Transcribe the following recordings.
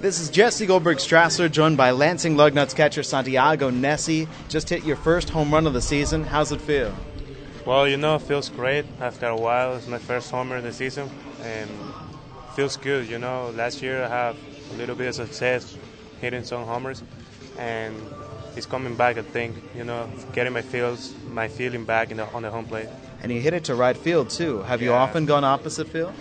This is Jesse Goldberg-Strassler, joined by Lansing Lugnuts catcher Santiago Nessi. Just hit your first home run of the season. How's it feel? Well, it feels great after a while. It's my first homer in the season, and feels good. Last year I have a little bit of success hitting some homers, and it's coming back. I think, getting my feeling back on the home plate. And you hit it to right field too. Have you often gone opposite field?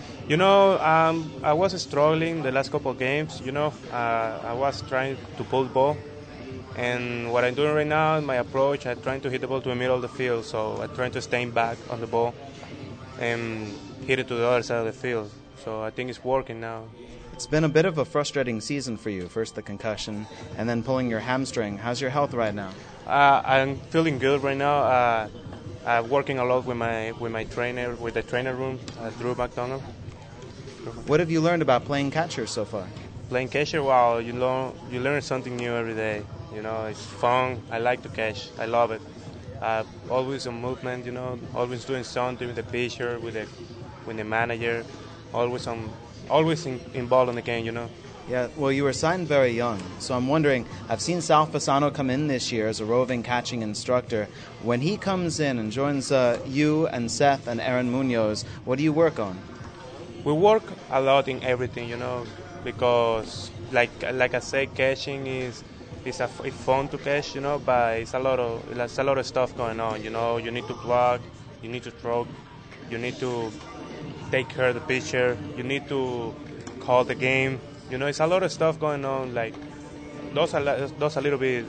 I was struggling the last couple of games. I was trying to pull the ball. And what I'm doing right now in my approach, I'm trying to hit the ball to the middle of the field. So I'm trying to stay back on the ball and hit it to the other side of the field. So I think it's working now. It's been a bit of a frustrating season for you. First the concussion, and then pulling your hamstring. How's your health right now? I'm feeling good right now. I'm working a lot with my trainer, with the trainer room, Drew McDonald. What have you learned about playing catcher so far? Playing catcher, wow, you learn something new every day. It's fun. I like to catch. I love it. Always on movement. Always doing something with the pitcher, with the manager. Always involved in the game. Yeah, well, you were signed very young, so I'm wondering, I've seen Sal Fasano come in this year as a roving catching instructor. When he comes in and joins you and Seth and Aaron Munoz, what do you work on? We work a lot in everything, because like I say, catching is it's fun to catch, but it's a lot of stuff going on. You need to block, you need to throw, you need to take care of the pitcher, you need to call the game. It's a lot of stuff going on. Like those a little bit.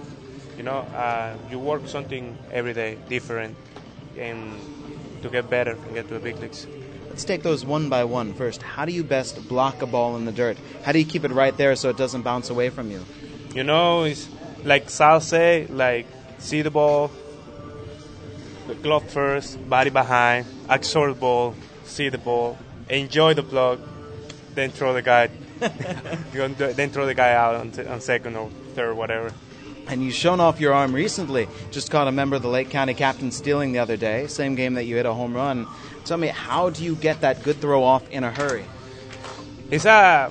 You work something every day different, and to get better and get to the big leagues. Let's take those one by one first. How do you best block a ball in the dirt? How do you keep it right there so it doesn't bounce away from you? It's like Sal say, like see the ball, the glove first, body behind, absorb the ball, see the ball, enjoy the block, then throw the guy. Then throw the guy out on second or third, whatever. And you've shown off your arm recently. Just caught a member of the Lake County captain stealing the other day. Same game that you hit a home run. Tell me, how do you get that good throw off in a hurry? It's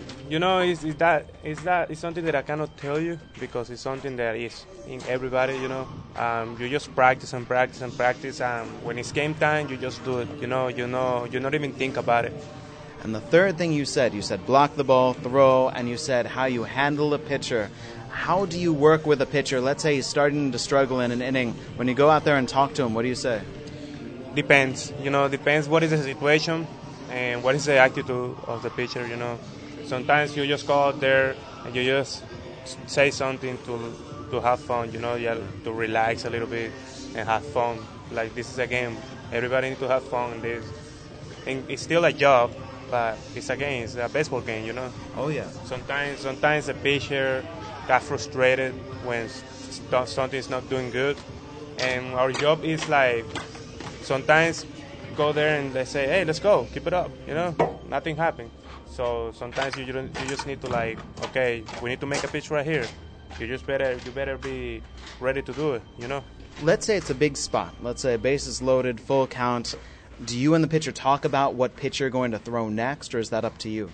something that I cannot tell you because it's something that is in everybody. You just practice and practice and practice, and when it's game time, you just do it. You not even think about it. And the third thing you said block the ball, throw, and you said how you handle a pitcher. How do you work with a pitcher? Let's say he's starting to struggle in an inning. When you go out there and talk to him, what do you say? Depends. Depends what is the situation and what is the attitude of the pitcher. Sometimes you just go out there and you just say something to have fun. To relax a little bit and have fun. Like this is a game. Everybody needs to have fun in this. And it's still a job. But it's a game, it's a baseball game, Oh, yeah. Sometimes the pitcher got frustrated when something's not doing good. And our job is like, sometimes go there and they say, hey, let's go, keep it up, nothing happened. So sometimes you just need to like, okay, we need to make a pitch right here. You better be ready to do it, Let's say it's a big spot. Let's say bases loaded, full count. Do you and the pitcher talk about what pitch you're going to throw next, or is that up to you?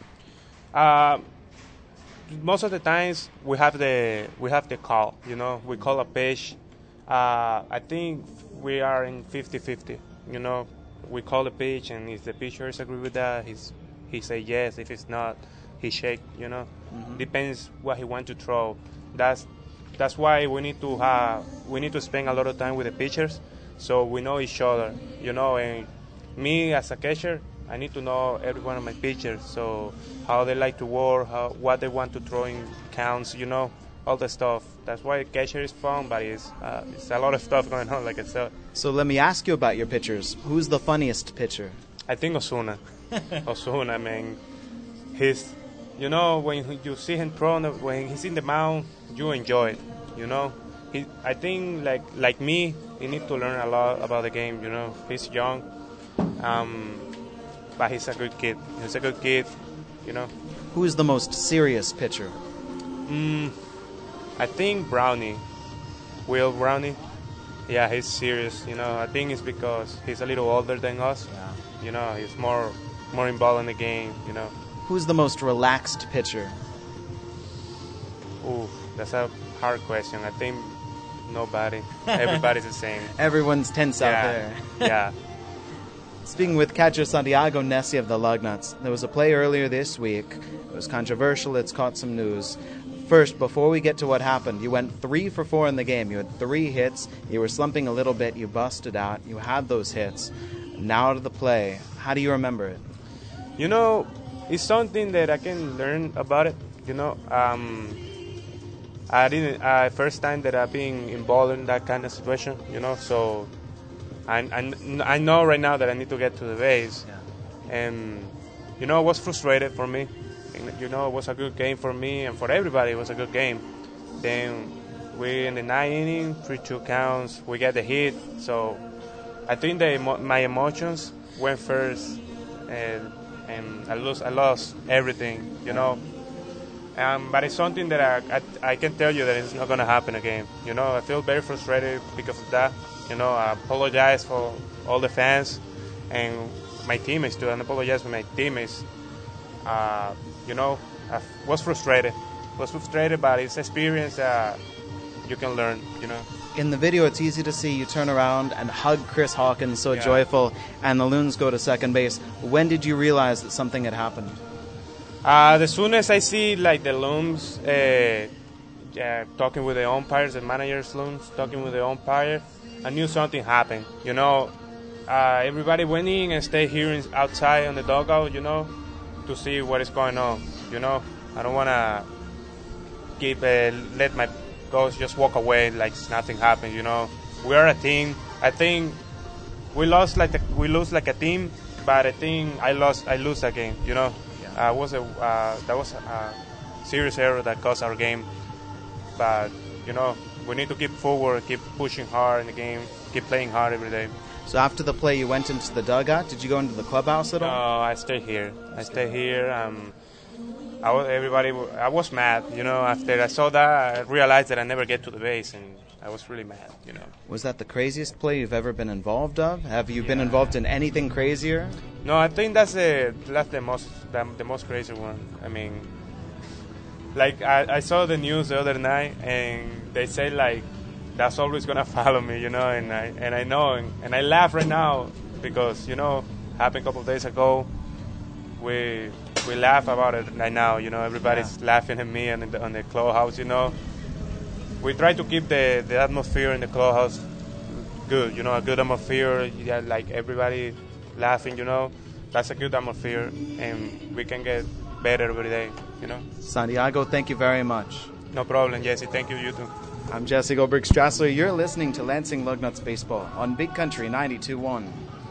Most of the times we have the call. We call a pitch. I think we are in 50-50. We call a pitch, and if the pitcher is agree with that, he say yes. If it's not, he shake. Depends what he want to throw. That's why we need to spend a lot of time with the pitchers, so we know each other. And me as a catcher, I need to know every one of my pitchers, so how they like to work, what they want to throw in counts, all the stuff. That's why catcher is fun, but it's a lot of stuff going on, like I said. So let me ask you about your pitchers. Who's the funniest pitcher? I think Osuna. Osuna, man. He's, when you see him throw, when he's in the mound, you enjoy it. I think like me, he need to learn a lot about the game. He's young. But he's a good kid. Who is the most serious pitcher? I think Brownie. Will Brownie. Yeah, he's serious. I think it's because he's a little older than us. Yeah. He's more involved in the game. Who's the most relaxed pitcher? Ooh, that's a hard question. I think nobody. Everybody's the same. Everyone's tense out there. Yeah. Speaking with catcher Santiago Nessi of the Lugnuts, there was a play earlier this week. It was controversial. It's caught some news. First, before we get to what happened, you went 3 for 4 in the game. You had 3 hits. You were slumping a little bit. You busted out. You had those hits. Now to the play. How do you remember it? You know, it's something that I can learn about it. You know, I didn't. First time that I've been involved in that kind of situation. You know, so I know right now that I need to get to the base, and you know, it was frustrated for me. You know, it was a good game for me and for everybody. It was a good game. Then we in the 9th inning, 3-2 counts. We get the hit. So I think that my emotions went first, and I lost everything. You know, but it's something that I can tell you that it's not going to happen again. You know, I feel very frustrated because of that. You know, I apologize for all the fans and my teammates too. And I apologize for my teammates. You know, I was frustrated, but it's experience that you can learn, you know. In the video, it's easy to see you turn around and hug Chris Hawkins, so joyful, and the Loons go to second base. When did you realize that something had happened? As soon as I see, like, the Loons talking with the umpires, the manager's Loons talking with the umpire, I knew something happened, you know. Everybody went in and stayed here outside on the dugout, you know, to see what is going on, you know. I don't want to let my goals just walk away like nothing happened, you know. We are a team. I think we lose like a team, but I think I lose that game, you know. That was a serious error that cost our game, but you know, we need to keep forward, keep pushing hard in the game, keep playing hard every day. So after the play, you went into the dugout. Did you go into the clubhouse at all? No, I stayed here. I was mad, you know. After I saw that, I realized that I never get to the base, and I was really mad, you know. Was that the craziest play you've ever been involved of? Have you been involved in anything crazier? No, I think that's the most crazy one. I mean, like I saw the news the other night, and they say like that's always gonna follow me, you know. And I know, and I laugh right now because you know, happened a couple of days ago. We laugh about it right now, you know. Everybody's laughing at me on the clubhouse, you know. We try to keep the atmosphere in the clubhouse good, you know, a good atmosphere. Yeah, like everybody laughing, you know. That's a good atmosphere, and we can get better every day, you know. Santiago, thank you very much. No problem, Jesse. Thank you, you too. I'm Jesse Goldberg-Strassler. You're listening to Lansing Lugnuts Baseball on Big Country 92.1.